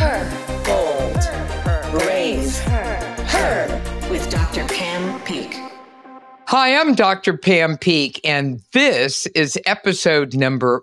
Her. Bold. Brave. Her. With Dr. Pam Peeke. Hi, I'm Dr. Pam Peeke, and this is episode number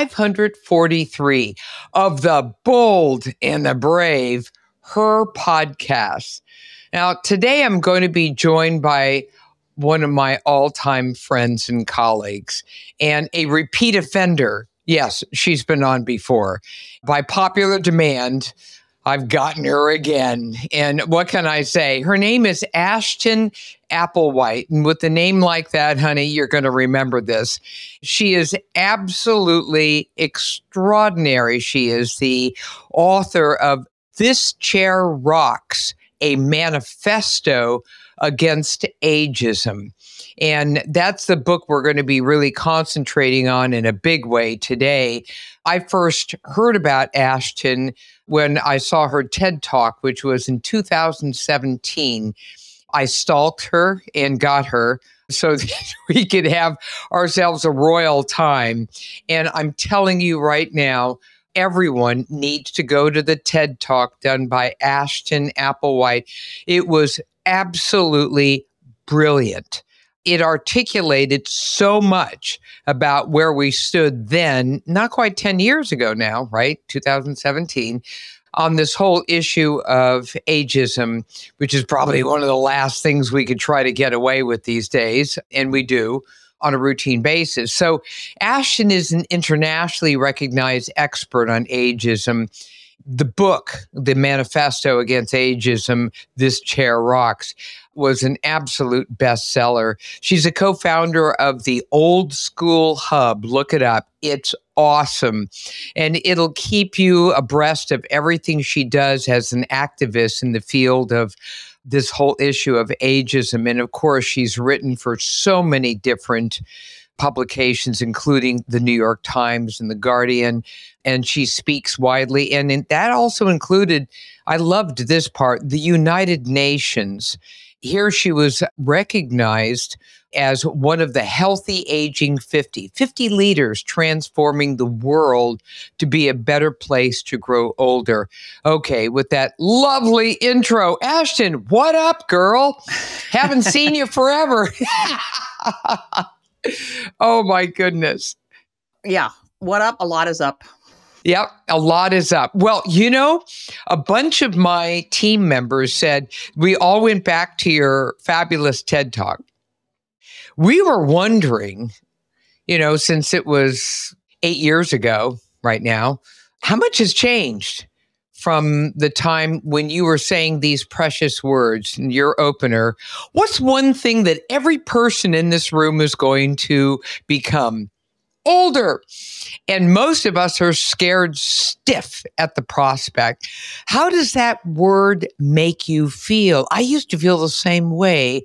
543 of the Bold and the Brave, Her podcast. Now, today I'm going to be joined by one of my all-time friends and colleagues, and a repeat offender. Yes, she's been on before. By popular demand, I've gotten her again. And what can I say? Her name is Ashton Applewhite. And with a name like that, honey, you're going to remember this. She is absolutely extraordinary. She is the author of This Chair Rocks, a manifesto against ageism. And that's the book we're going to be really concentrating on in a big way today. I first heard about Ashton when I saw her TED Talk, which was in 2017. I stalked her and got her so that we could have ourselves a royal time. And I'm telling you right now, everyone needs to go to the TED Talk done by Ashton Applewhite. It was absolutely brilliant. It articulated so much about where we stood then, not quite 10 years ago now, right? 2017, on this whole issue of ageism, which is probably one of the last things we could try to get away with these days, and we do on a routine basis. So Ashton is an internationally recognized expert on ageism. The book, The Manifesto Against Ageism, This Chair Rocks, was an absolute bestseller. She's a co-founder of the Old School Hub. Look it up. It's awesome. And it'll keep you abreast of everything she does as an activist in the field of this whole issue of ageism. And of course, she's written for so many different publications, including the New York Times and the Guardian, and she speaks widely. And that also included, I loved this part, the United Nations. Here she was recognized as one of the healthy aging 50 leaders transforming the world to be a better place to grow older. Okay, with that lovely intro, Ashton, what up, girl? Haven't seen you forever. Oh, my goodness. Yeah. What up? A lot is up. Yep, a lot is up. Well, you know, a bunch of my team members said, we all went back to your fabulous TED Talk. We were wondering, you know, since it was 8 years ago right now, how much has changed from the time when you were saying these precious words in your opener? What's one thing that every person in this room is going to become? Older. And most of us are scared stiff at the prospect. How does that word make you feel? I used to feel the same way.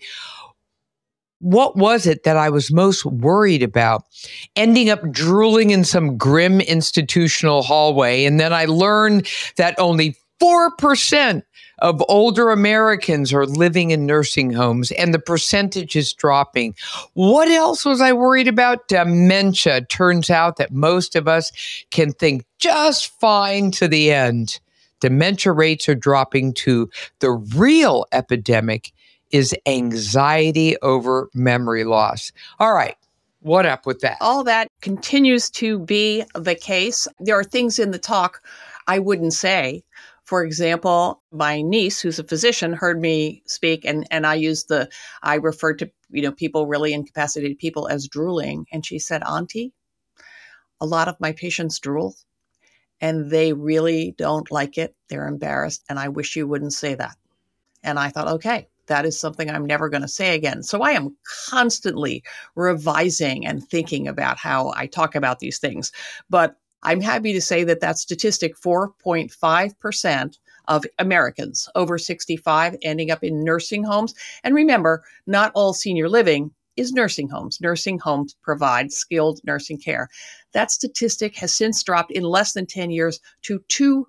What was it that I was most worried about? Ending up drooling in some grim institutional hallway. And then I learned that only 4% of older Americans are living in nursing homes, and the percentage is dropping. What else was I worried about? Dementia. Turns out that most of us can think just fine to the end. Dementia rates are dropping too. The real epidemic is anxiety over memory loss. All right. What up with that? All that continues to be the case. There are things in the talk I wouldn't say. For example, my niece, who's a physician, heard me speak, and I referred to, people, really incapacitated people, as drooling. And she said, Auntie, a lot of my patients drool and they really don't like it. They're embarrassed. And I wish you wouldn't say that. And I thought, okay, that is something I'm never going to say again. So I am constantly revising and thinking about how I talk about these things. But I'm happy to say that statistic, 4.5% of Americans over 65 ending up in nursing homes. And remember, not all senior living is nursing homes. Nursing homes provide skilled nursing care. That statistic has since dropped in less than 10 years to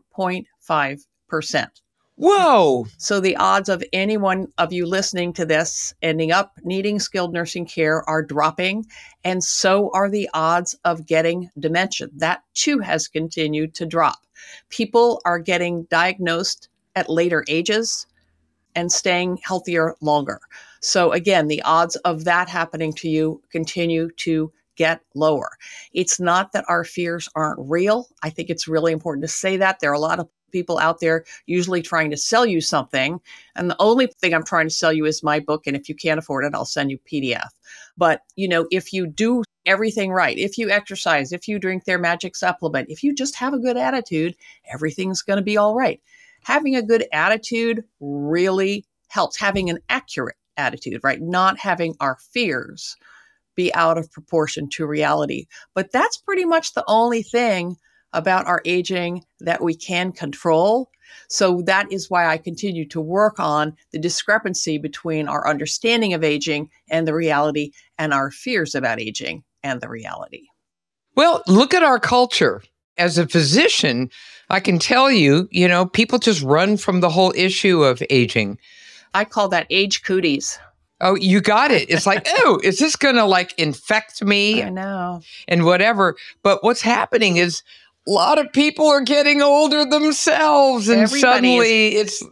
2.5%. Whoa. So the odds of any one of you listening to this ending up needing skilled nursing care are dropping, and so are the odds of getting dementia. That too has continued to drop. People are getting diagnosed at later ages and staying healthier longer. So again, the odds of that happening to you continue to get lower. It's not that our fears aren't real. I think it's really important to say that. There are a lot of people out there usually trying to sell you something. And the only thing I'm trying to sell you is my book. And if you can't afford it, I'll send you PDF. But, if you do everything right, if you exercise, if you drink their magic supplement, if you just have a good attitude, everything's going to be all right. Having a good attitude really helps. Having an accurate attitude, right? Not having our fears be out of proportion to reality. But that's pretty much the only thing about our aging that we can control. So that is why I continue to work on the discrepancy between our understanding of aging and the reality, and our fears about aging and the reality. Well, look at our culture. As a physician, I can tell you, people just run from the whole issue of aging. I call that age cooties. Oh, you got it. It's like, oh, is this going to infect me? I know. And whatever. But what's happening is a lot of people are getting older themselves. And suddenly it's,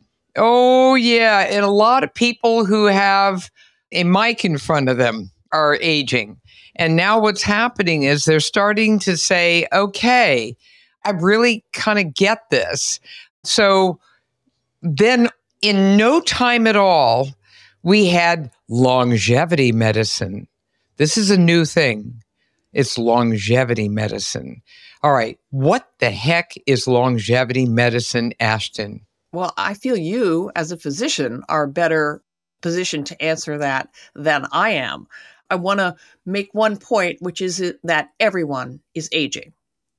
oh, yeah. And a lot of people who have a mic in front of them are aging. And now what's happening is they're starting to say, okay, I really kind of get this. So then in no time at all, we had longevity medicine. This is a new thing. It's longevity medicine. All right. What the heck is longevity medicine, Ashton? Well, I feel you as a physician are better positioned to answer that than I am. I want to make one point, which is that everyone is aging.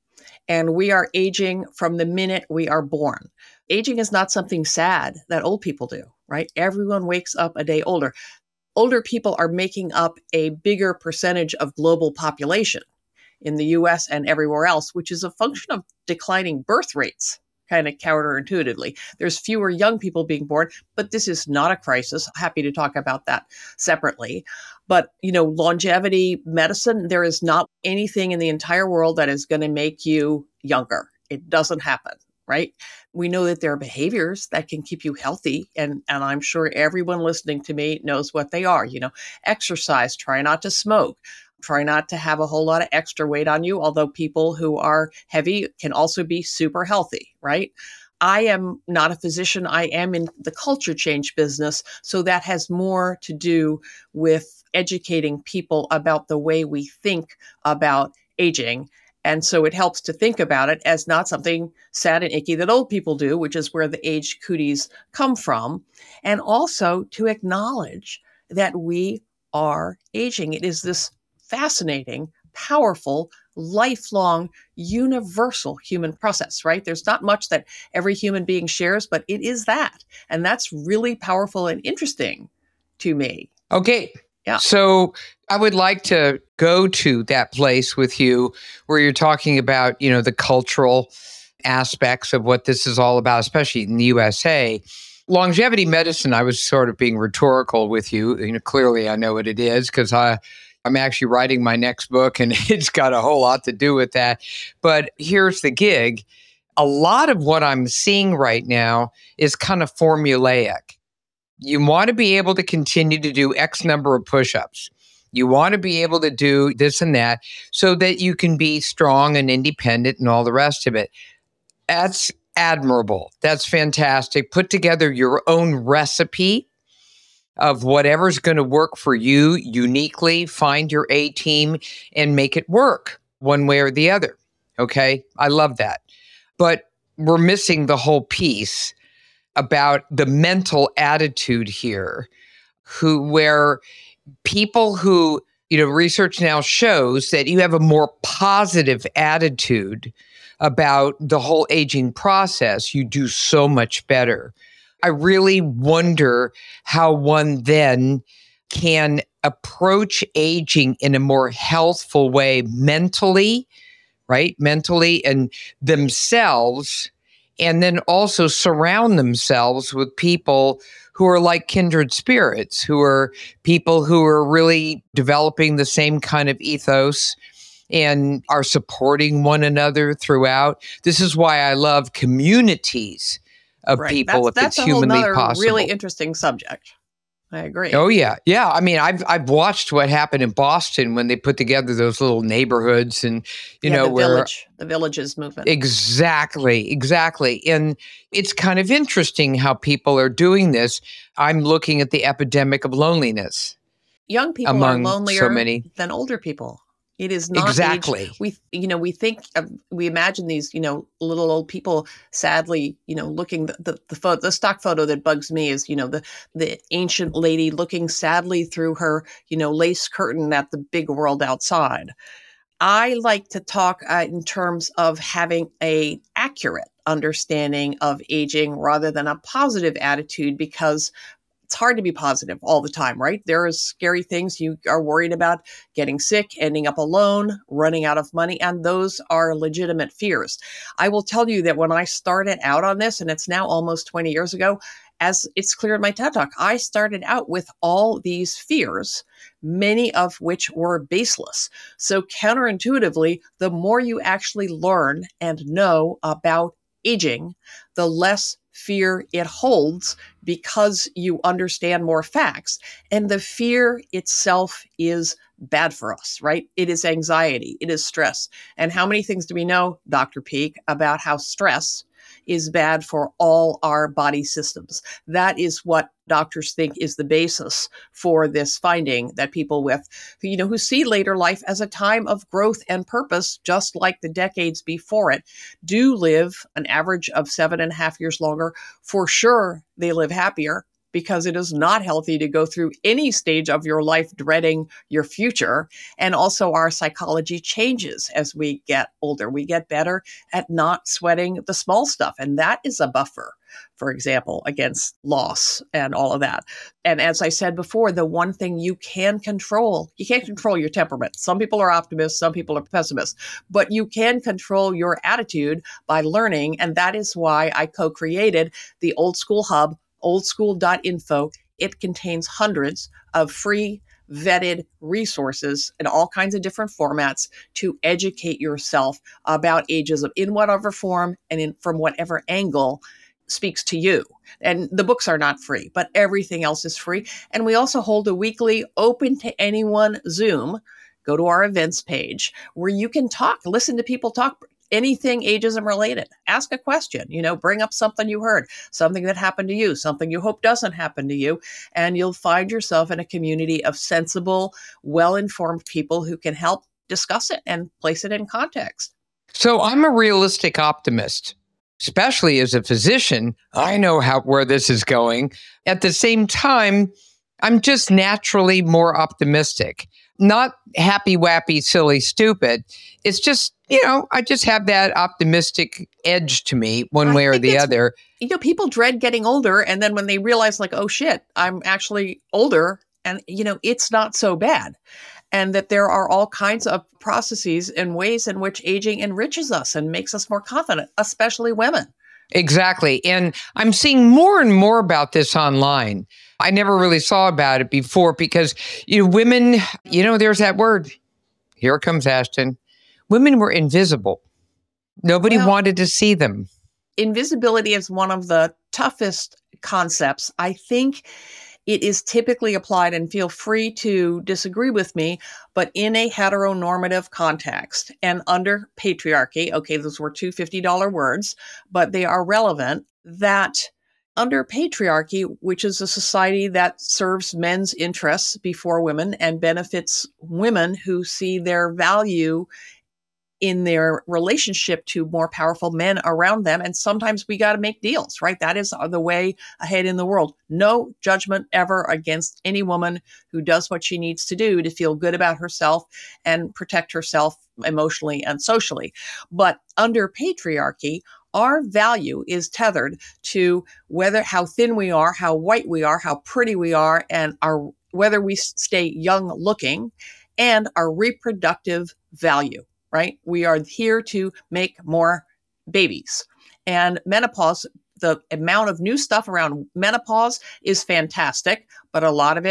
And we are aging from the minute we are born. Aging is not something sad that old people do, right? Everyone wakes up a day older. Older people are making up a bigger percentage of global population in the US and everywhere else, which is a function of declining birth rates, kind of counterintuitively. There's fewer young people being born, but this is not a crisis. Happy to talk about that separately. But, longevity medicine, there is not anything in the entire world that is going to make you younger. It doesn't happen, right? We know that there are behaviors that can keep you healthy. And I'm sure everyone listening to me knows what they are. Exercise, try not to smoke. Try not to have a whole lot of extra weight on you, although people who are heavy can also be super healthy, right? I am not a physician. I am in the culture change business. So that has more to do with educating people about the way we think about aging. And so it helps to think about it as not something sad and icky that old people do, which is where the age cooties come from. And also to acknowledge that we are aging. It is this fascinating, powerful, lifelong, universal human process, right? There's not much that every human being shares, but it is that. And that's really powerful and interesting to me. Okay. Yeah. So I would like to go to that place with you where you're talking about, the cultural aspects of what this is all about, especially in the USA. Longevity medicine, I was sort of being rhetorical with you. Clearly I know what it is because I'm actually writing my next book and it's got a whole lot to do with that. But here's the gig. A lot of what I'm seeing right now is kind of formulaic. You want to be able to continue to do X number of push-ups. You want to be able to do this and that so that you can be strong and independent and all the rest of it. That's admirable. That's fantastic. Put together your own recipe of whatever's going to work for you uniquely. Find your A team and make it work one way or the other. Okay? I love that. But we're missing the whole piece about the mental attitude here, where people who, research now shows that you have a more positive attitude about the whole aging process, you do so much better. I really wonder how one then can approach aging in a more healthful way mentally, right? Mentally and themselves. And then also surround themselves with people who are like kindred spirits, who are people who are really developing the same kind of ethos and are supporting one another throughout. This is why I love communities of Right. people if That's it's a whole humanly nother really possible. interesting subject. I agree. Oh yeah. Yeah. I mean, I've watched what happened in Boston when they put together those little neighborhoods and Yeah, where the villages movement. exactly. And it's kind of interesting how people are doing this. I'm looking at the epidemic of loneliness Young people are among so lonelier many. than older people. It is not age. Exactly. We think we imagine these little old people sadly looking the stock photo that bugs me is the ancient lady looking sadly through her lace curtain at the big world outside. I like to talk in terms of having a accurate understanding of aging rather than a positive attitude, because it's hard to be positive all the time, right? There are scary things. You are worried about getting sick, ending up alone, running out of money, and those are legitimate fears. I will tell you that when I started out on this, and it's now almost 20 years ago, as it's clear in my TED Talk, I started out with all these fears, many of which were baseless. So counterintuitively, the more you actually learn and know about aging, the less fear it holds, because you understand more facts. And the fear itself is bad for us, right? It is anxiety, it is stress. And how many things do we know, Dr. Peak, about how stress is bad for all our body systems? That is what doctors think is the basis for this finding, that people who see later life as a time of growth and purpose, just like the decades before it, do live an average of 7.5 years longer. For sure, they live happier, because it is not healthy to go through any stage of your life dreading your future. And also, our psychology changes as we get older. We get better at not sweating the small stuff. And that is a buffer, for example, against loss and all of that. And as I said before, the one thing you can't control your temperament. Some people are optimists, some people are pessimists, but you can control your attitude by learning. And that is why I co-created the Old School Hub, oldschool.info. It contains hundreds of free vetted resources in all kinds of different formats to educate yourself about ageism in whatever form and from whatever angle speaks to you. And the books are not free, but everything else is free. And we also hold a weekly open to anyone Zoom. Go to our events page where you can listen to people talk anything ageism related. Ask a question, bring up something you heard, something that happened to you, something you hope doesn't happen to you. And you'll find yourself in a community of sensible, well-informed people who can help discuss it and place it in context. So I'm a realistic optimist, especially as a physician. I know where this is going. At the same time, I'm just naturally more optimistic. Not happy, wappy, silly, stupid. It's just, I just have that optimistic edge to me one way or the other. People dread getting older. And then when they realize like, oh shit, I'm actually older and, it's not so bad. And that there are all kinds of processes and ways in which aging enriches us and makes us more confident, especially women. Exactly. And I'm seeing more and more about this online. I never really saw about it before because, women, there's that word. Here it comes, Ashton. Women were invisible. Nobody wanted to see them. Invisibility is one of the toughest concepts. I think it is typically applied, and feel free to disagree with me, but in a heteronormative context and under patriarchy. Okay, those were two $50 words, but they are relevant. That under patriarchy, which is a society that serves men's interests before women and benefits women who see their value in their relationship to more powerful men around them. And sometimes we got to make deals, right? That is the way ahead in the world. No judgment ever against any woman who does what she needs to do to feel good about herself and protect herself emotionally and socially. But under patriarchy, our value is tethered to how thin we are, how white we are, how pretty we are, and whether we stay young looking, and our reproductive value. Right? We are here to make more babies. And menopause, the amount of new stuff around menopause is fantastic, but a lot of it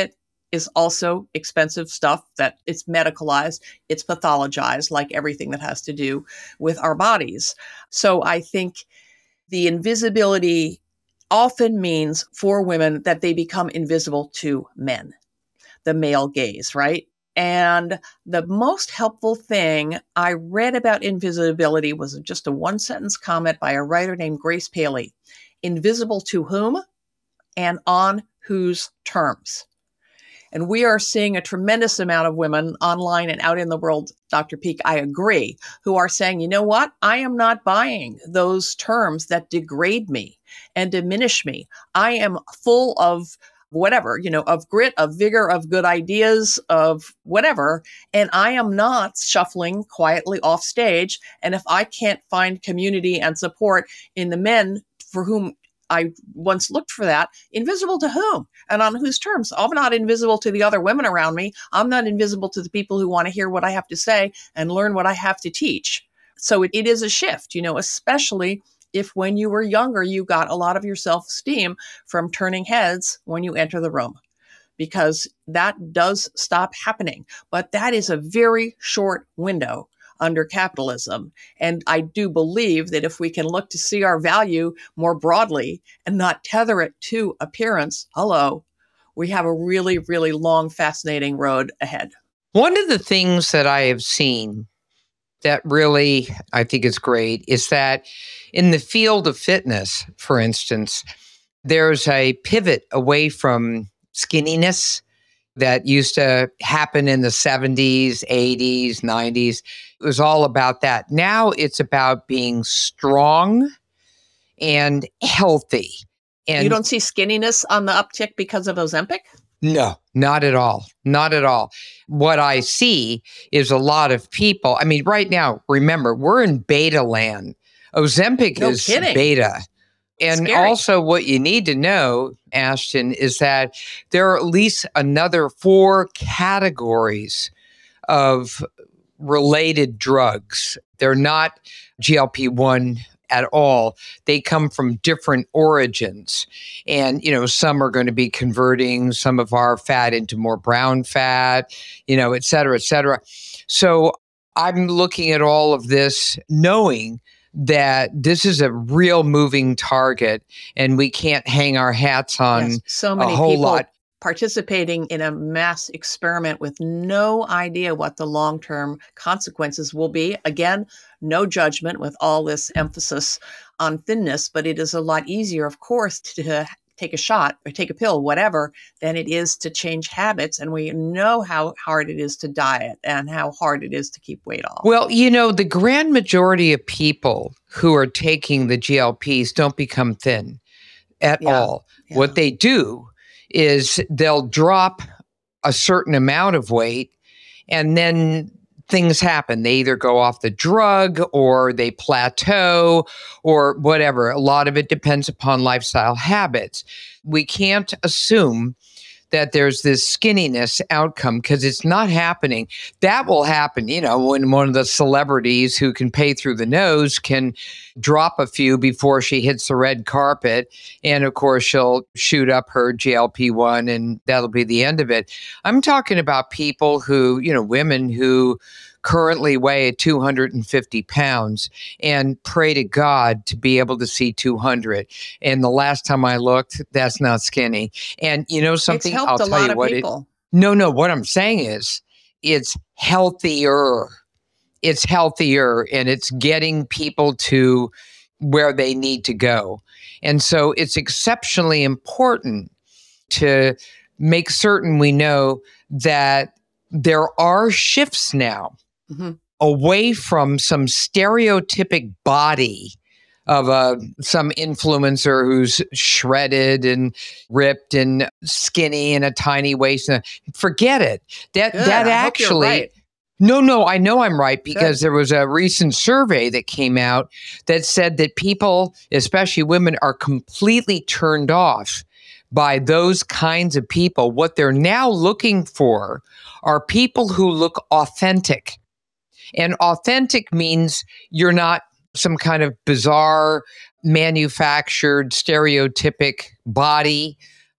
is also expensive stuff that it's medicalized, it's pathologized, like everything that has to do with our bodies. So I think the invisibility often means for women that they become invisible to men, the male gaze, right? And the most helpful thing I read about invisibility was just a one sentence comment by a writer named Grace Paley. Invisible to whom and on whose terms? And we are seeing a tremendous amount of women online and out in the world, Dr. Peak, I agree, who are saying, you know what? I am not buying those terms that degrade me and diminish me. I am full of whatever, of grit, of vigor, of good ideas, of whatever. And I am not shuffling quietly off stage. And if I can't find community and support in the men for whom I once looked for that, invisible to whom and on whose terms? I'm not invisible to the other women around me. I'm not invisible to the people who want to hear what I have to say and learn what I have to teach. So it is a shift, especially if when you were younger, you got a lot of your self-esteem from turning heads when you enter the room, because that does stop happening. But that is a very short window under capitalism. And I do believe that if we can look to see our value more broadly and not tether it to appearance, we have a really, really long, fascinating road ahead. One of the things that I have seen that really I think is great is that in the field of fitness, for instance, there's a pivot away from skinniness that used to happen in the 70s, 80s, 90s. It was all about that. Now it's about being strong and healthy. And you don't see skinniness on the uptick because of Ozempic? No, not at all. Not at all. What I see is a lot of people. I mean, right now, remember, we're in beta land. Ozempic is kidding. beta. And Scary. Also what you need to know, Ashton, is that there are at least another 4 categories of related drugs. They're not GLP-1 at all. They come from different origins. And, some are going to be converting some of our fat into more brown fat, et cetera, et cetera. So I'm looking at all of this knowing that this is a real moving target and we can't hang our hats on so many a whole people lot. Participating in a mass experiment with no idea what the long-term consequences will be. Again, no judgment with all this emphasis on thinness, but it is a lot easier, of course, to take a shot or take a pill, whatever, than it is to change habits. And we know how hard it is to diet and how hard it is to keep weight off. Well, the grand majority of people who are taking the GLPs don't become thin at all. Yeah. What they do is they'll drop a certain amount of weight and then things happen. They either go off the drug or they plateau or whatever. A lot of it depends upon lifestyle habits. We can't assume that there's this skinniness outcome because it's not happening. That will happen, when one of the celebrities who can pay through the nose can drop a few before she hits the red carpet. And of course, she'll shoot up her GLP-1 and that'll be the end of it. I'm talking about people who, women who currently weigh 250 pounds and pray to God to be able to see 200. And the last time I looked, that's not skinny. And something, I'll tell you what people. No, what I'm saying is it's healthier. It's healthier and it's getting people to where they need to go. And so it's exceptionally important to make certain we know that there are shifts now away from some stereotypic body of some influencer who's shredded and ripped and skinny and a tiny waist. Forget it. That actually. Right. No, I know I'm right because there was a recent survey that came out that said that people, especially women, are completely turned off by those kinds of people. What they're now looking for are people who look authentic. And authentic means you're not some kind of bizarre, manufactured, stereotypic body.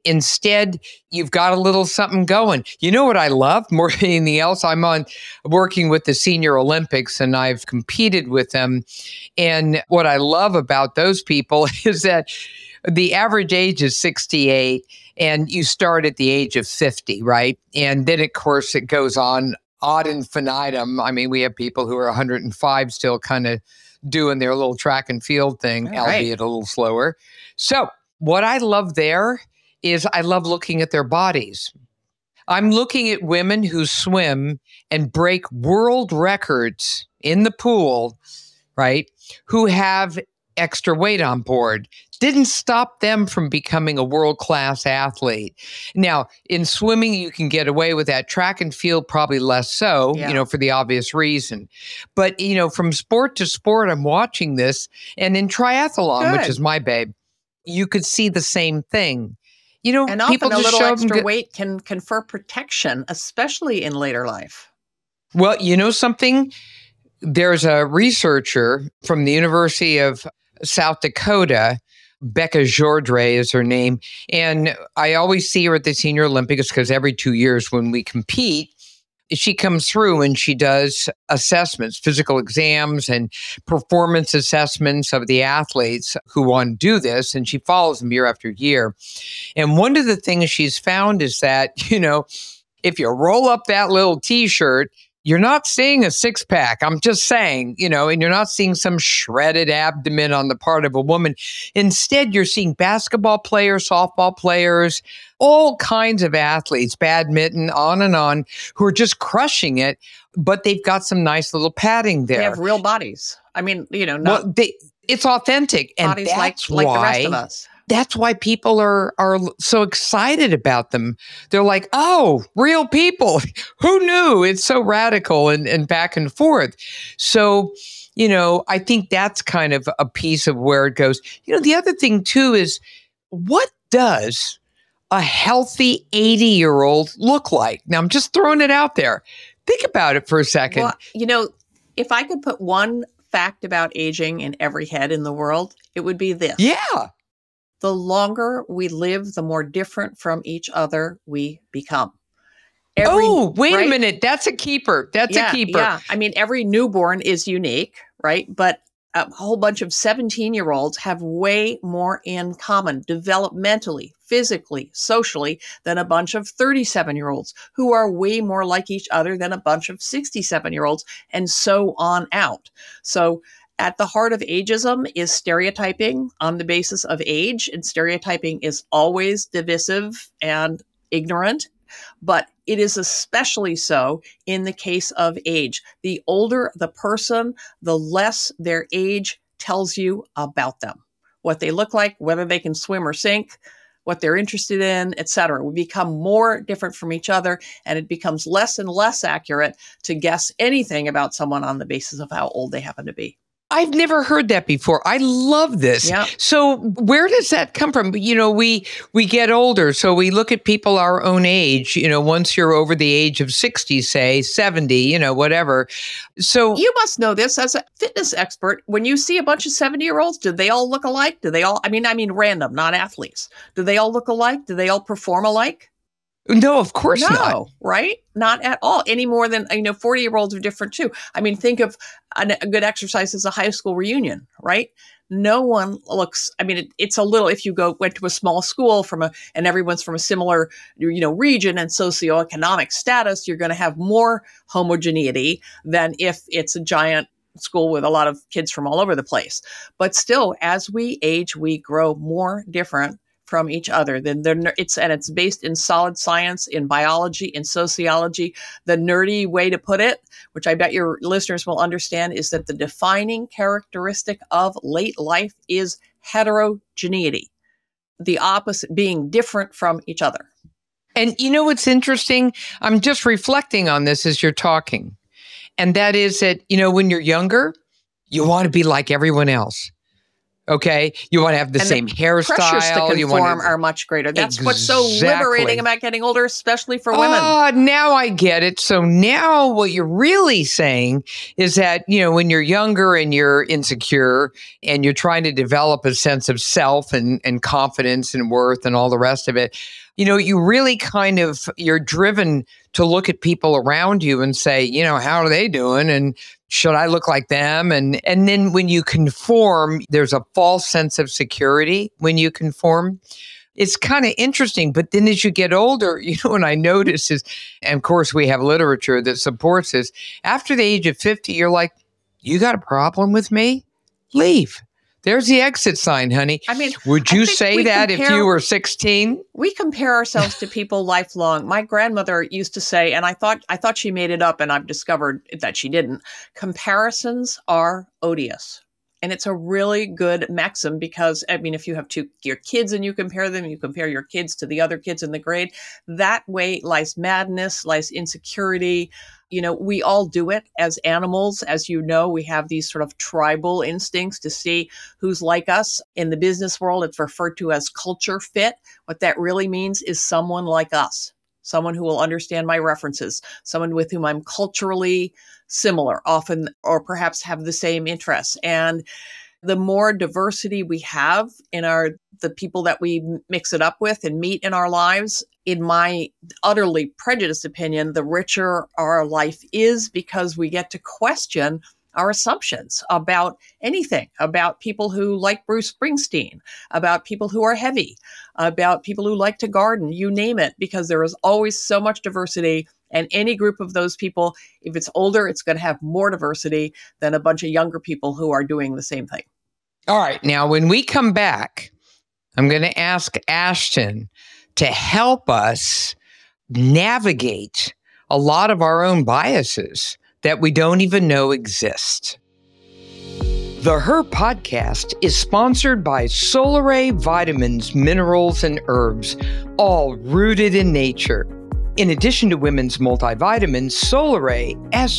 Instead, you've got a little something going. You know what I love more than anything else? I'm working with the Senior Olympics, and I've competed with them. And what I love about those people is that the average age is 68, and you start at the age of 50, right? And then, of course, it goes on ad infinitum. I mean, we have people who are 105 still kind of doing their little track and field thing, albeit a little slower. So what I love there is I love looking at their bodies. I'm looking at women who swim and break world records in the pool, right? Who have extra weight on board. Didn't stop them from becoming a world-class athlete. Now, in swimming, you can get away with that. Track and field, probably less so, for the obvious reason. But, from sport to sport, I'm watching this. And in triathlon, which is my babe, you could see the same thing. And often people a just little show extra weight can confer protection, especially in later life. Well, you know something? There's a researcher from the University of South Dakota, Becca Jordre is her name. And I always see her at the Senior Olympics because every 2 years when we compete, she comes through and she does assessments, physical exams and performance assessments of the athletes who want to do this. And she follows them year after year. And one of the things she's found is that, if you roll up that little T-shirt, you're not seeing a six-pack. I'm just saying, and you're not seeing some shredded abdomen on the part of a woman. Instead, you're seeing basketball players, softball players, all kinds of athletes, badminton, on, who are just crushing it, but they've got some nice little padding there. They have real bodies. I mean, it's authentic. And bodies that's like why, the rest of us. That's why people are so excited about them. They're like, oh, real people. Who knew? It's so radical and back and forth. So, I think that's kind of a piece of where it goes. The other thing, too, is what does a healthy 80-year-old look like? Now, I'm just throwing it out there. Think about it for a second. Well, if I could put one fact about aging in every head in the world, it would be this. Yeah. The longer we live, the more different from each other we become. Wait a minute. That's a keeper. That's a keeper. Yeah. I mean, every newborn is unique, right? But a whole bunch of 17-year-olds have way more in common developmentally, physically, socially than a bunch of 37-year-olds who are way more like each other than a bunch of 67-year-olds and so on out. So at the heart of ageism is stereotyping on the basis of age, and stereotyping is always divisive and ignorant, but it is especially so in the case of age. The older the person, the less their age tells you about them, what they look like, whether they can swim or sink, what they're interested in, etc. We become more different from each other, and it becomes less and less accurate to guess anything about someone on the basis of how old they happen to be. I've never heard that before. I love this. Yeah. So where does that come from? We get older, so we look at people our own age, once you're over the age of 60, say 70, whatever. So you must know this as a fitness expert. When you see a bunch of 70-year-olds, do they all look alike? Do they all, I mean random, not athletes. Do they all look alike? Do they all perform alike? No, of course not. Right? Not at all. Any more than, 40-year-olds are different too. I mean, think of a good exercise as a high school reunion, right? No one looks, it's a little, if you went to a small school and everyone's from a similar, region and socioeconomic status, you're going to have more homogeneity than if it's a giant school with a lot of kids from all over the place. But still, as we age, we grow more different from each other. It's based in solid science, in biology, in sociology. The nerdy way to put it, which I bet your listeners will understand, is that the defining characteristic of late life is heterogeneity, the opposite being different from each other. And what's interesting? I'm just reflecting on this as you're talking. And that is that, when you're younger, you want to be like everyone else. Okay. You want to have the And same hairstyle. Pressures to You conform want to, are much greater. That's what's so liberating about getting older, especially for women. Now I get it. So now what you're really saying is that, when you're younger and you're insecure and you're trying to develop a sense of self and confidence and worth and all the rest of it, you really you're driven to look at people around you and say, how are they doing? And should I look like them? And then when you conform, there's a false sense of security when you conform. It's kind of interesting. But then as you get older, what I notice is, and of course we have literature that supports this, after the age of 50, you're like, you got a problem with me? Leave. There's the exit sign, honey. I mean, would you say that if you were 16? We compare ourselves to people lifelong. My grandmother used to say, and I thought she made it up, and I've discovered that she didn't. Comparisons are odious. And it's a really good maxim because, if you have your kids and you compare them, you compare your kids to the other kids in the grade, that way lies madness, lies insecurity. We all do it as animals. As you know, we have these sort of tribal instincts to see who's like us. In the business world, it's referred to as culture fit. What that really means is someone like us, someone who will understand my references, someone with whom I'm culturally similar, often, or perhaps have the same interests. And the more diversity we have in the people that we mix it up with and meet in our lives, in my utterly prejudiced opinion, the richer our life is because we get to question our assumptions about anything, about people who like Bruce Springsteen, about people who are heavy, about people who like to garden, you name it, because there is always so much diversity. And any group of those people, if it's older, it's going to have more diversity than a bunch of younger people who are doing the same thing. All right. Now, when we come back, I'm going to ask Ashton to help us navigate a lot of our own biases that we don't even know exist. The Her Podcast is sponsored by Solaray Vitamins, Minerals, and Herbs, all rooted in nature. In addition to women's multivitamins, Solaray,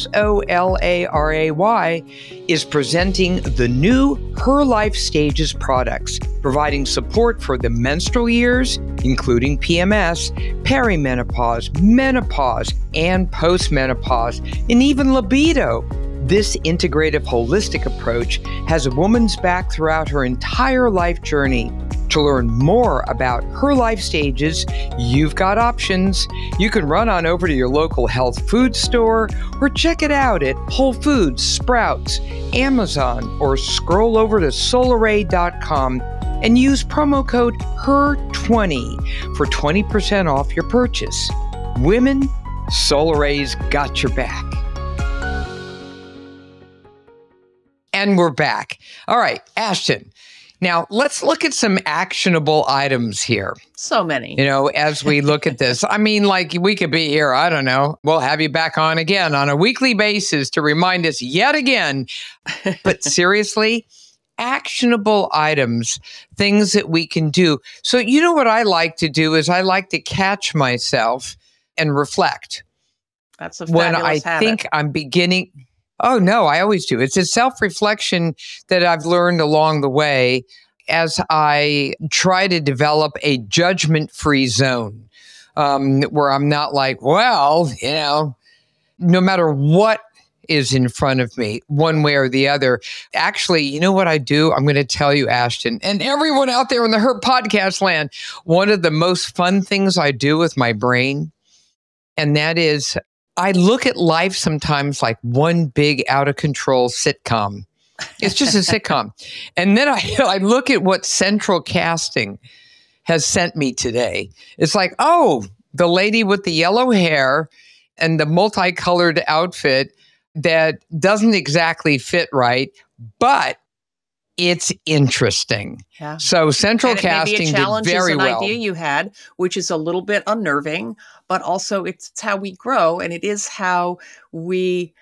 Solaray, is presenting the new Her Life Stages products, providing support for the menstrual years, including PMS, perimenopause, menopause, and postmenopause, and even libido. This integrative holistic approach has a woman's back throughout her entire life journey. To learn more about Her Life Stages, you've got options. You can run on over to your local health food store or check it out at Whole Foods, Sprouts, Amazon, or scroll over to solaray.com and use promo code HER20 for 20% off your purchase. Women, Solaray's got your back. And we're back. All right, Ashton. Now, let's look at some actionable items here. So many. As we look at this. We could be here, I don't know. We'll have you back on again on a weekly basis to remind us yet again. But seriously, actionable items, things that we can do. So what I like to do is I like to catch myself and reflect. That's a fabulous when I habit. think I'm beginning... Oh, no, I always do. It's a self-reflection that I've learned along the way as I try to develop a judgment-free zone where I'm not like, no matter what is in front of me, one way or the other. Actually, you know what I do? I'm going to tell you, Ashton, and everyone out there in the Her Podcast land, one of the most fun things I do with my brain, and that is I look at life sometimes like one big out of control sitcom. It's just a sitcom. And then I look at what Central Casting has sent me today. It's like, oh, the lady with the yellow hair and the multicolored outfit that doesn't exactly fit right, but it's interesting. Yeah. So Central Casting did very well. An idea you had, which is a little bit unnerving, but also it's how we grow, and it is how we,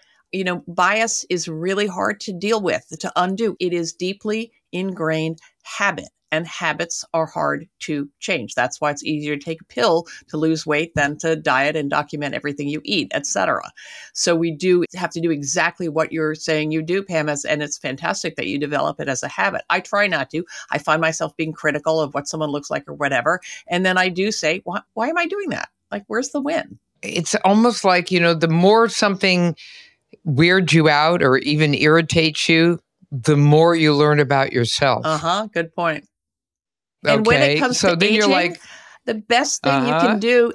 bias is really hard to deal with, to undo. It is deeply ingrained habit. and habits are hard to change. That's why it's easier to take a pill to lose weight than to diet and document everything you eat, etc. So we do have to do exactly what you're saying you do, Pam, and it's fantastic that you develop it as a habit. I try not to. I find myself being critical of what someone looks like or whatever. And then I do say, why am I doing that? Like, where's the win? It's almost like, the more something weirds you out or even irritates you, the more you learn about yourself. Good point. Okay. And when it comes to then aging, you're like, the best thing you can do,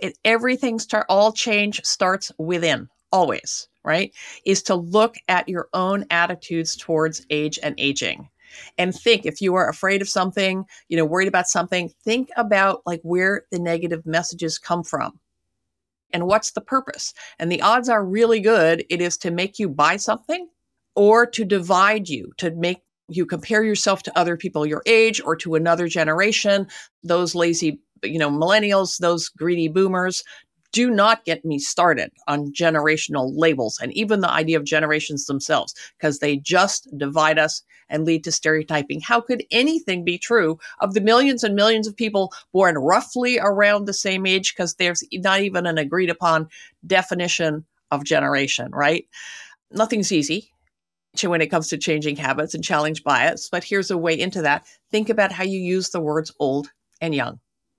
all change starts within, always, right? Is to look at your own attitudes towards age and aging. And think, if you are afraid of something, worried about something, think about like where the negative messages come from. And what's the purpose? And the odds are really good. It is to make you buy something or to divide you, to make you compare yourself to other people your age or to another generation. Those lazy, millennials, those greedy boomers. Do not get me started on generational labels and even the idea of generations themselves, because they just divide us and lead to stereotyping. How could anything be true of the millions and millions of people born roughly around the same age? Because there's not even an agreed upon definition of generation, right? Nothing's easy when it comes to changing habits and challenge bias, but here's a way into that. Think about how you use the words old and young.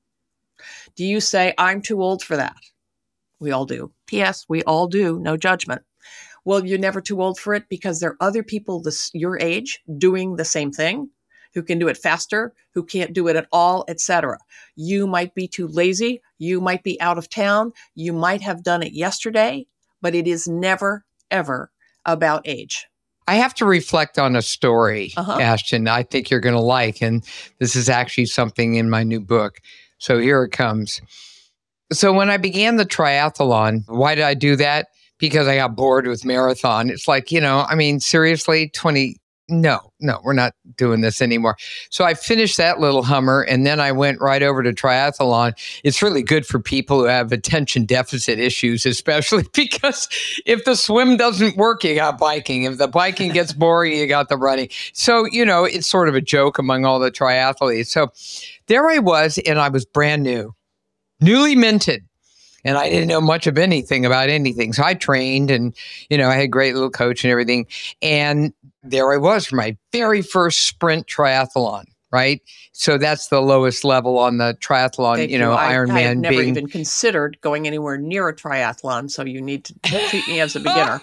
Do you say, I'm too old for that? We all do. P.S. We all do. No judgment. Well, you're never too old for it because there are other people your age doing the same thing, who can do it faster, who can't do it at all, etc. You might be too lazy. You might be out of town. You might have done it yesterday, but it is never, ever about age. I have to reflect on a story, Ashton, I think you're going to like. And this is actually something in my new book. So here it comes. So when I began the triathlon, why did I do that? Because I got bored with marathon. It's like, seriously, no, we're not doing this anymore. So I finished that little Hummer and then I went right over to triathlon. It's really good for people who have attention deficit issues, especially because if the swim doesn't work, you got biking. If the biking gets boring, you got the running. So, it's sort of a joke among all the triathletes. So there I was, and I was brand new. Newly minted. And I didn't know much of anything about anything. So I trained and, I had a great little coach and everything. And there I was for my very first sprint triathlon, right? So that's the lowest level on the triathlon, Ironman. I've never even considered going anywhere near a triathlon. So you need to treat me as a beginner.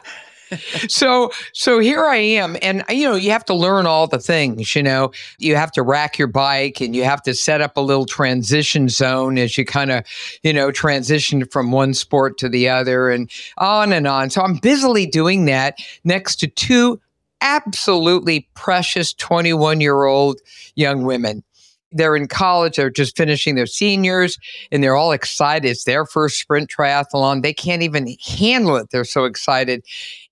So here I am. And, you have to learn all the things, you have to rack your bike and you have to set up a little transition zone as you kind of, transition from one sport to the other and on and on. So I'm busily doing that next to two absolutely precious 21-year-old young women. They're in college. They're just finishing their seniors and they're all excited. It's their first sprint triathlon. They can't even handle it. They're so excited.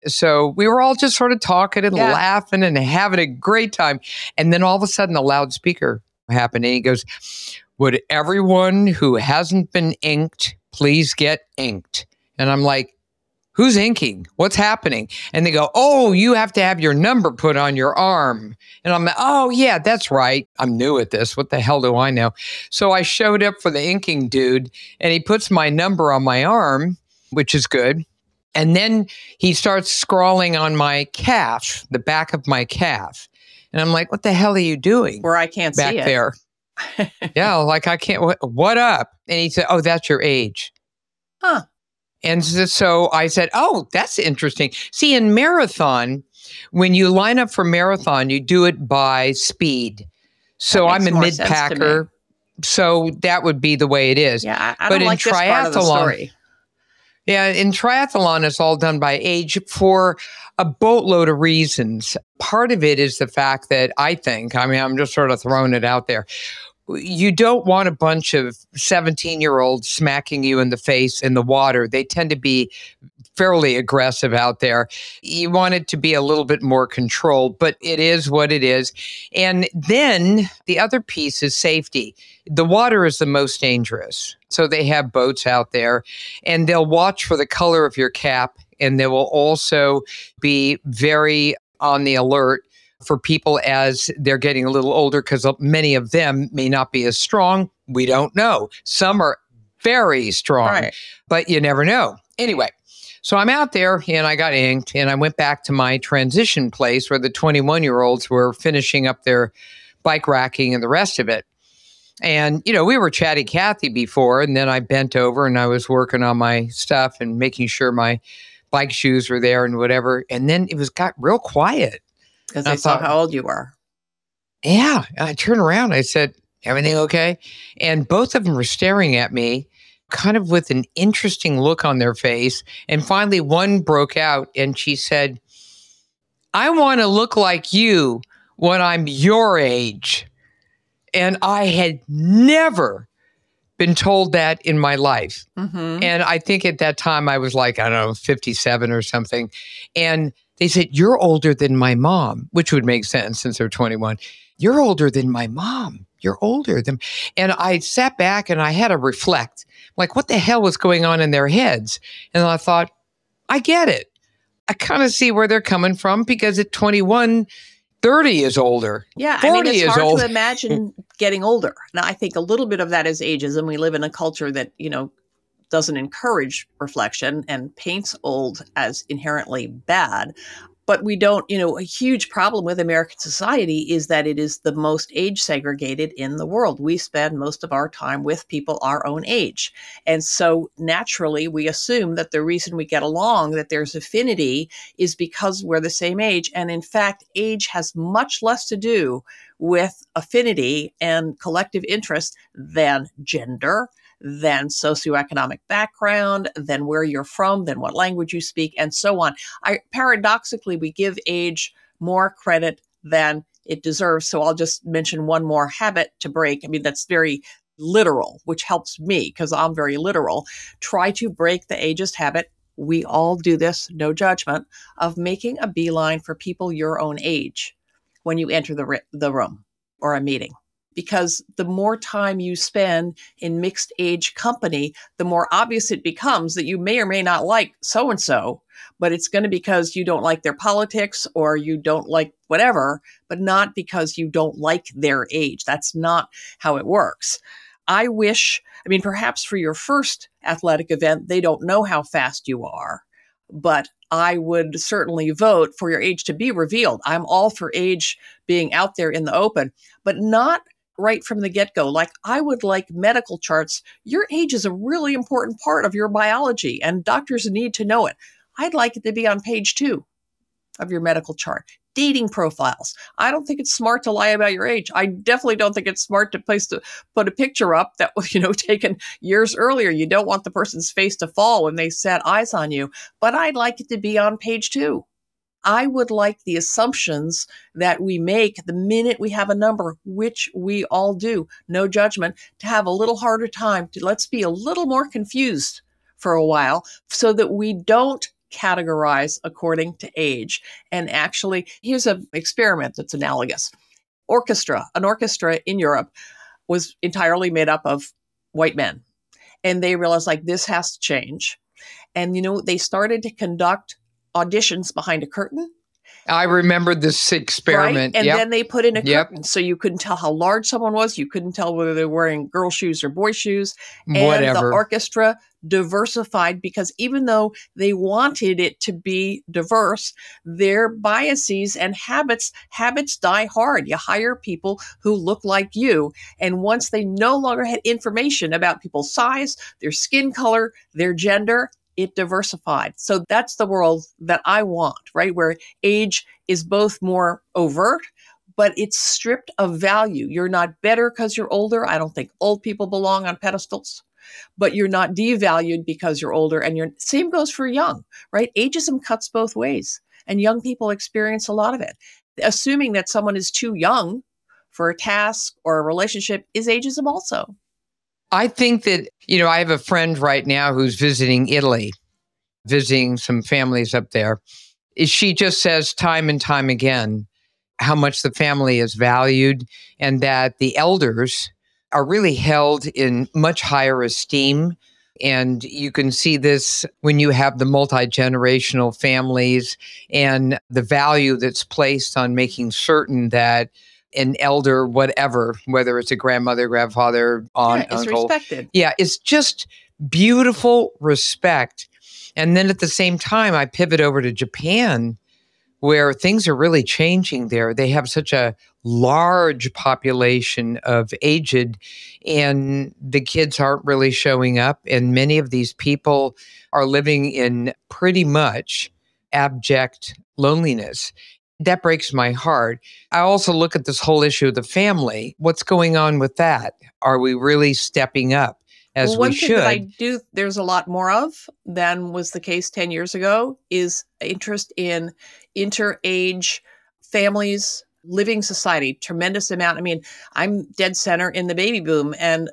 So we were all just sort of talking and laughing and having a great time. And then all of a sudden the loudspeaker happened and he goes, would everyone who hasn't been inked please get inked? And I'm like, who's inking? What's happening? And they go, oh, you have to have your number put on your arm. And I'm like, oh, yeah, that's right. I'm new at this. What the hell do I know? So I showed up for the inking dude and he puts my number on my arm, which is good. And then he starts scrawling on my calf, the back of my calf. And I'm like, what the hell are you doing? Where I can't see it. Back there. Yeah, like I can't, what up? And he said, oh, that's your age. Huh. And so I said, oh, that's interesting. See, in marathon, when you line up for marathon, you do it by speed. So I'm a mid-packer. So that would be the way it is. Yeah, I don't like this part of the story. Yeah, in triathlon, it's all done by age for a boatload of reasons. Part of it is the fact that I'm just sort of throwing it out there. You don't want a bunch of 17-year-olds smacking you in the face in the water. They tend to be fairly aggressive out there. You want it to be a little bit more controlled, but it is what it is. And then the other piece is safety. The water is the most dangerous. So they have boats out there and they'll watch for the color of your cap and they will also be very on the alert for people as they're getting a little older, because many of them may not be as strong. We don't know. Some are very strong, Right. but you never know. Anyway, so I'm out there and I got inked and I went back to my transition place where the 21-year-olds were finishing up their bike racking and the rest of it. And, we were chatty Cathy before, and then I bent over and I was working on my stuff and making sure my bike shoes were there and whatever. And then got real quiet. Because I they saw thought, how old you were. Yeah. I turned around. I said, everything okay? And both of them were staring at me kind of with an interesting look on their face. And finally, one broke out and she said, I want to look like you when I'm your age. And I had never been told that in my life. Mm-hmm. And I think at that time I was like, I don't know, 57 or something. And they said, you're older than my mom, which would make sense since they're 21. You're older than my mom. You're older than. And I sat back and I had to reflect, like, what the hell was going on in their heads? And I thought, I get it. I kind of see where they're coming from, because at 21, 30 is older. Yeah, 40 it's is hard old. to imagine getting older. Now, I think a little bit of that is ageism. We live in a culture that, doesn't encourage reflection and paints old as inherently bad. But we don't, a huge problem with American society is that it is the most age segregated in the world. We spend most of our time with people our own age. And so naturally, we assume that the reason we get along, that there's affinity, is because we're the same age. And in fact, age has much less to do with affinity and collective interest than gender, than socioeconomic background, than where you're from, than what language you speak, and so on. Paradoxically, we give age more credit than it deserves. So I'll just mention one more habit to break. I mean, that's very literal, which helps me because I'm very literal. Try to break the ageist habit. We all do this, no judgment, of making a beeline for people your own age when you enter the room or a meeting. Because the more time you spend in mixed age company, the more obvious it becomes that you may or may not like so-and-so, but it's going to be because you don't like their politics or you don't like whatever, but not because you don't like their age. That's not how it works. Perhaps for your first athletic event, they don't know how fast you are, but I would certainly vote for your age to be revealed. I'm all for age being out there in the open, but not right from the get-go. Like, I would like medical charts. Your age is a really important part of your biology, and doctors need to know it. I'd like it to be on page 2 of your medical chart. Dating profiles. I don't think it's smart to lie about your age. I definitely don't think it's smart to put a picture up that was, taken years earlier. You don't want the person's face to fall when they set eyes on you. But I'd like it to be on page 2. I would like the assumptions that we make the minute we have a number, which we all do, no judgment, to have a little harder time, let's be a little more confused for a while so that we don't categorize according to age. And actually, here's an experiment that's analogous. An orchestra in Europe was entirely made up of white men. And they realized, this has to change. And, they started to conduct auditions behind a curtain. I remember this experiment. Right? And then they put in a Yep. curtain. So you couldn't tell how large someone was. You couldn't tell whether they were wearing girl shoes or boy shoes. And Whatever. the orchestra diversified because even though they wanted it to be diverse, their biases and habits die hard. You hire people who look like you. And once they no longer had information about people's size, their skin color, their gender, it diversified. So that's the world that I want, right? Where age is both more overt, but it's stripped of value. You're not better because you're older. I don't think old people belong on pedestals, but you're not devalued because you're older. And same goes for young, right? Ageism cuts both ways, and young people experience a lot of it. Assuming that someone is too young for a task or a relationship is ageism also. I think that, I have a friend right now who's visiting Italy, visiting some families up there. She just says time and time again how much the family is valued and that the elders are really held in much higher esteem And you can see this when you have the multi-generational families and the value that's placed on making certain that an elder, whatever, whether it's a grandmother, grandfather, Yeah, aunt, it's uncle, respected. yeah, it's just beautiful respect. And then at the same time, I pivot over to Japan, where things are really changing there. They have such a large population of aged, and the kids aren't really showing up. And many of these people are living in pretty much abject loneliness. That breaks my heart. I also look at this whole issue of the family. What's going on with that? Are we really stepping up as Well, we one thing that I should? do, there's a lot more of than was the case 10 years ago, is interest in inter-age families, living society, tremendous amount. I mean, I'm dead center in the baby boom. And,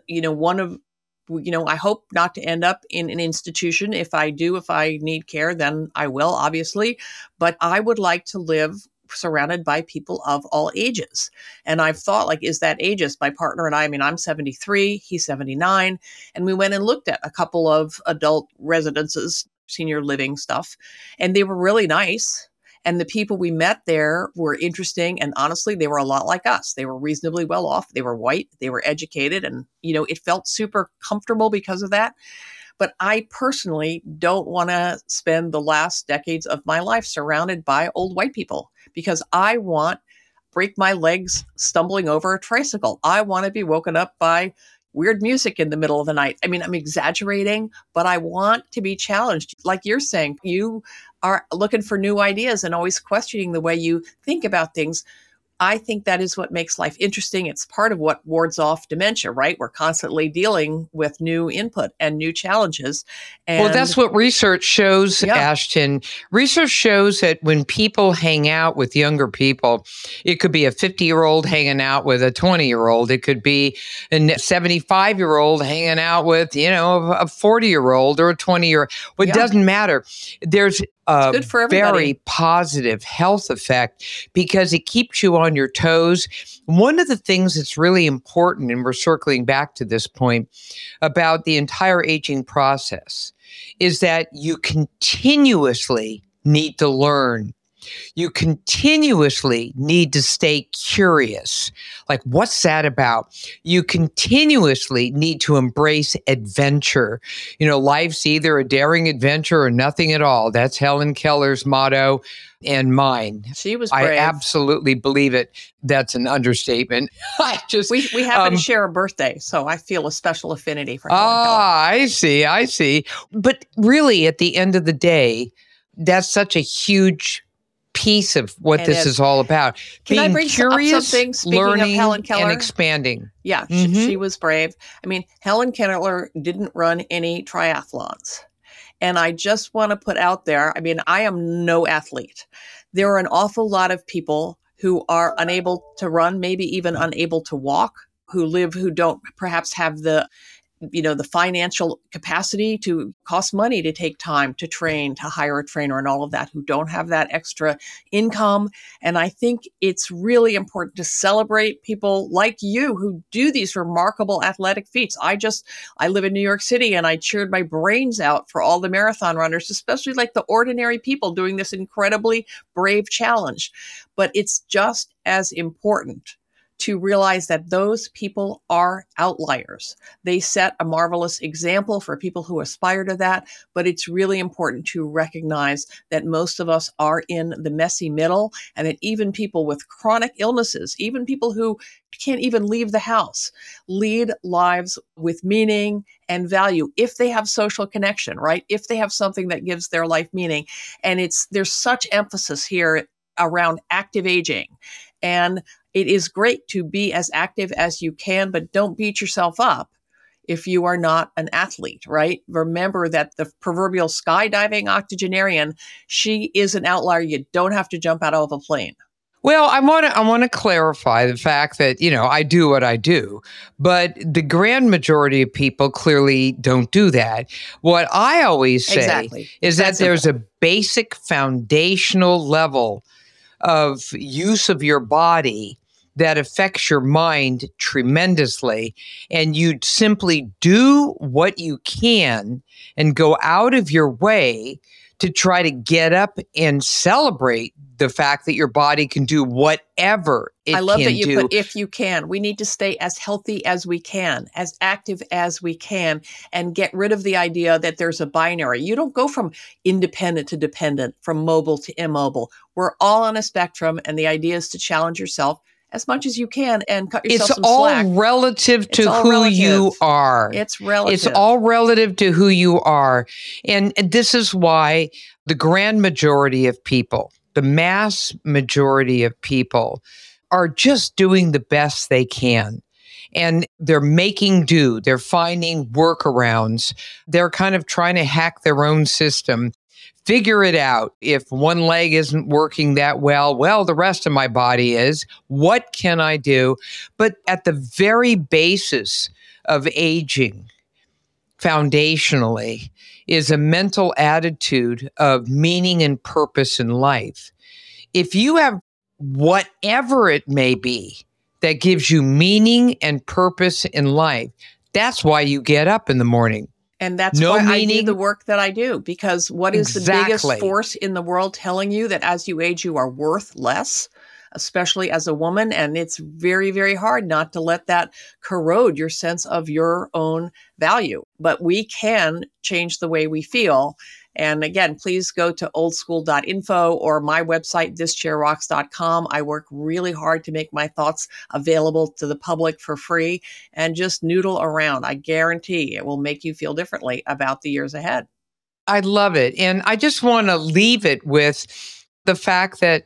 I hope not to end up in an institution. If I do, if I need care, then I will, obviously. But I would like to live surrounded by people of all ages. And I've thought, like, is that ageist? My partner and I mean, I'm 73, he's 79. And we went and looked at a couple of adult residences, senior living stuff, and they were really nice. And the people we met there were interesting. And honestly, they were a lot like us. They were reasonably well off. They were white. They were educated. And, it felt super comfortable because of that. But I personally don't want to spend the last decades of my life surrounded by old white people because I want break my legs stumbling over a tricycle. I want to be woken up by weird music in the middle of the night. I mean, I'm exaggerating, but I want to be challenged. Like you're saying, you are looking for new ideas and always questioning the way you think about things. I think that is what makes life interesting. It's part of what wards off dementia, right? We're constantly dealing with new input and new challenges. Well, that's what research shows, Yeah. Ashton. Research shows that when people hang out with younger people, it could be a 50-year-old hanging out with a 20-year-old. It could be a 75-year-old hanging out with, a 40-year-old or a 20-year-old. Well, it Yeah. doesn't matter. There's a good for everybody. very positive health effect because it keeps you on your toes. One of the things that's really important, and we're circling back to this point about the entire aging process, is that you continuously need to learn. You continuously need to stay curious. Like, what's that about? You continuously need to embrace adventure. Life's either a daring adventure or nothing at all. That's Helen Keller's motto and mine. She was brave. I absolutely believe it. That's an understatement. We happen to share a birthday, so I feel a special affinity for Helen Keller. I see. But really, at the end of the day, that's such a huge piece of what this is all about. Can I Being bring up curious, something, speaking of learning, Helen Keller? and expanding. Yeah, she was brave. I mean, Helen Keller didn't run any triathlons. And I just want to put out there, I mean, I am no athlete. There are an awful lot of people who are unable to run, maybe even unable to walk, who don't perhaps have the financial capacity to cost money to take time to train, to hire a trainer and all of that, who don't have that extra income. And I think it's really important to celebrate people like you who do these remarkable athletic feats. I live in New York City and I cheered my brains out for all the marathon runners, especially like the ordinary people doing this incredibly brave challenge. But it's just as important to realize that those people are outliers. They set a marvelous example for people who aspire to that, but it's really important to recognize that most of us are in the messy middle, and that even people with chronic illnesses, even people who can't even leave the house, lead lives with meaning and value if they have social connection, right? If they have something that gives their life meaning. And there's such emphasis here around active aging. And it is great to be as active as you can, but don't beat yourself up if you are not an athlete, right? Remember that the proverbial skydiving octogenarian, she is an outlier. You don't have to jump out of a plane. Well, I want to clarify the fact that, I do what I do, but the grand majority of people clearly don't do that. What I always say is that there's a basic foundational level of use of your body that affects your mind tremendously. And you simply do what you can and go out of your way to try to get up and celebrate the fact that your body can do whatever it I love can that you do. put if you can. We need to stay as healthy as we can, as active as we can, and get rid of the idea that there's a binary. You don't go from independent to dependent, from mobile to immobile. We're all on a spectrum, and the idea is to challenge yourself as much as you can and cut yourself It's some all slack. relative It's to all who relative. you are. It's relative. It's all relative to who you are. And this is why the grand majority of people, the mass majority of people, are just doing the best they can. And they're making do. They're finding workarounds. They're kind of trying to hack their own system. Figure it out. If one leg isn't working that well, the rest of my body is. What can I do? But at the very basis of aging, foundationally, is a mental attitude of meaning and purpose in life. If you have whatever it may be that gives you meaning and purpose in life, that's why you get up in the morning. And that's No why I meaning. do the work that I do, because what is the biggest Exactly. force in the world telling you that as you age, you are worth less, especially as a woman? And it's very, very hard not to let that corrode your sense of your own value. But we can change the way we feel. And again, please go to oldschool.info or my website, thischairrocks.com. I work really hard to make my thoughts available to the public for free, and just noodle around. I guarantee it will make you feel differently about the years ahead. I love it. And I just want to leave it with the fact that,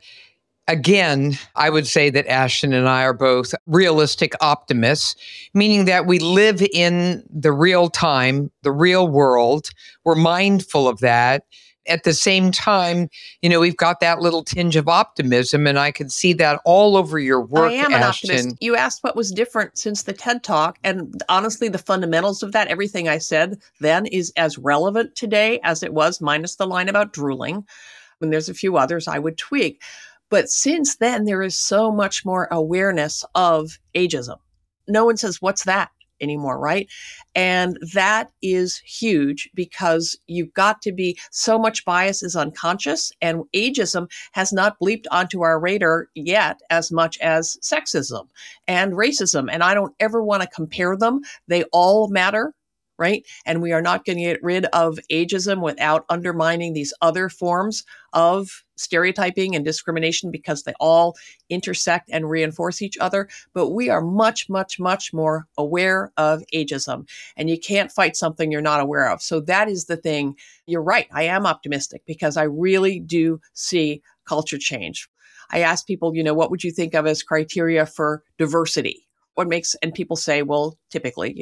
again, I would say that Ashton and I are both realistic optimists, meaning that we live in the real time, the real world. We're mindful of that. At the same time, we've got that little tinge of optimism, and I can see that all over your work, I am an Ashton. optimist. You asked what was different since the TED Talk, and honestly, the fundamentals of that, everything I said then is as relevant today as it was, minus the line about drooling. And there's a few others I would tweak. But since then, there is so much more awareness of ageism. No one says, "What's that?" anymore, right? And that is huge, because you've got to be, so much bias is unconscious, and ageism has not bleeped onto our radar yet as much as sexism and racism. And I don't ever want to compare them. They all matter. Right? And we are not going to get rid of ageism without undermining these other forms of stereotyping and discrimination, because they all intersect and reinforce each other. But we are much, much, much more aware of ageism, and you can't fight something you're not aware of. So that is the thing. You're right. I am optimistic, because I really do see culture change. I ask people, what would you think of as criteria for diversity? What makes, and people say, well, typically,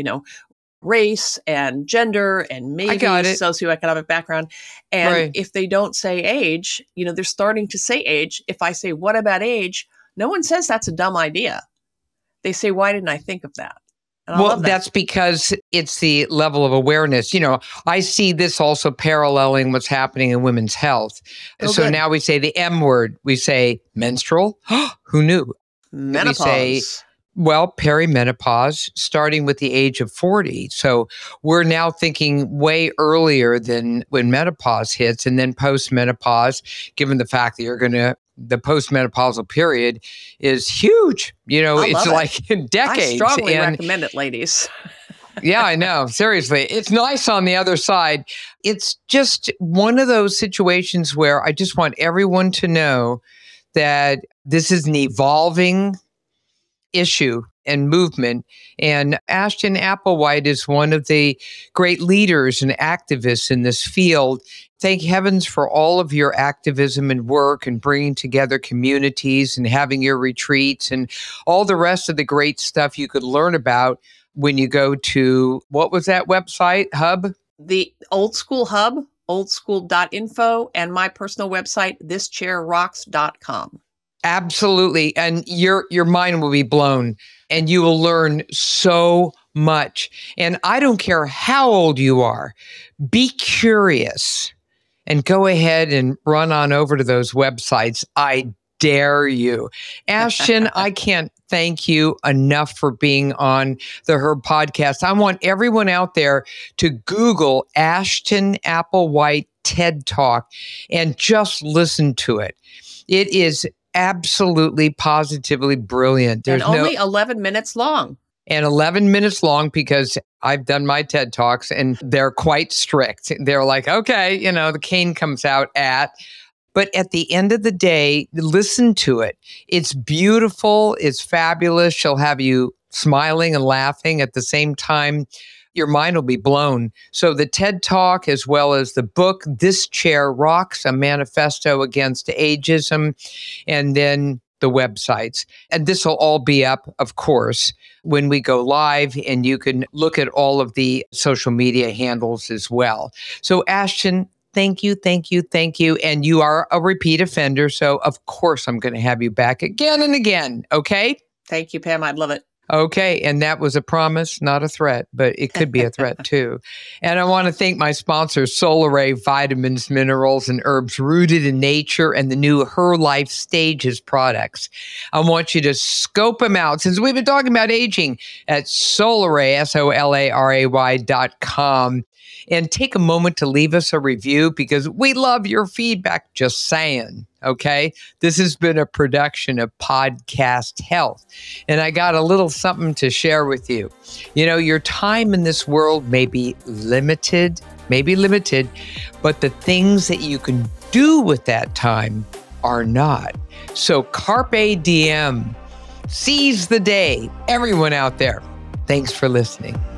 race and gender and maybe socioeconomic background. And Right. if they don't say age, they're starting to say age. If I say, what about age? No one says that's a dumb idea. They say, why didn't I think of that? And I Well, love that. that's because it's the level of awareness. I see this also paralleling what's happening in women's health. Oh, So good. now we say the M word. We say menstrual. Who knew? Menopause. We say, well, perimenopause, starting with the age of 40. So we're now thinking way earlier than when menopause hits, and then postmenopause, given the fact that the postmenopausal period is huge. It's like in decades. I strongly recommend it, ladies. Yeah, I know. Seriously. It's nice on the other side. It's just one of those situations where I just want everyone to know that this is an evolving issue and movement. And Ashton Applewhite is one of the great leaders and activists in this field. Thank heavens for all of your activism and work and bringing together communities and having your retreats and all the rest of the great stuff you could learn about when you go to, what was that website, Hub? The Old School Hub, oldschool.info, and my personal website, thischairrocks.com. Absolutely. And your mind will be blown, and you will learn so much. And I don't care how old you are, be curious and go ahead and run on over to those websites. I dare you. Ashton, I can't thank you enough for being on the Herb Podcast. I want everyone out there to Google Ashton Applewhite TED Talk and just listen to it. It is absolutely, positively brilliant. There's only 11 minutes long. And 11 minutes long, because I've done my TED Talks and they're quite strict. They're like, okay, the cane comes out at. But at the end of the day, listen to it. It's beautiful. It's fabulous. She'll have you smiling and laughing at the same time. Your mind will be blown. So the TED Talk, as well as the book, This Chair Rocks, a manifesto against ageism, and then the websites. And this will all be up, of course, when we go live, and you can look at all of the social media handles as well. So Ashton, thank you. And you are a repeat offender, so of course I'm going to have you back again and again, okay? Thank you, Pam. I'd love it. Okay, and that was a promise, not a threat, but it could be a threat too. And I want to thank my sponsors, Solaray Vitamins, Minerals, and Herbs Rooted in Nature, and the new Her Life Stages products. I want you to scope them out, since we've been talking about aging, at Solaray, SOLARAY.com. And take a moment to leave us a review, because we love your feedback, just saying, okay? This has been a production of Podcast Health. And I got a little something to share with you. Your time in this world may be limited, but the things that you can do with that time are not. So carpe diem, seize the day, everyone out there. Thanks for listening.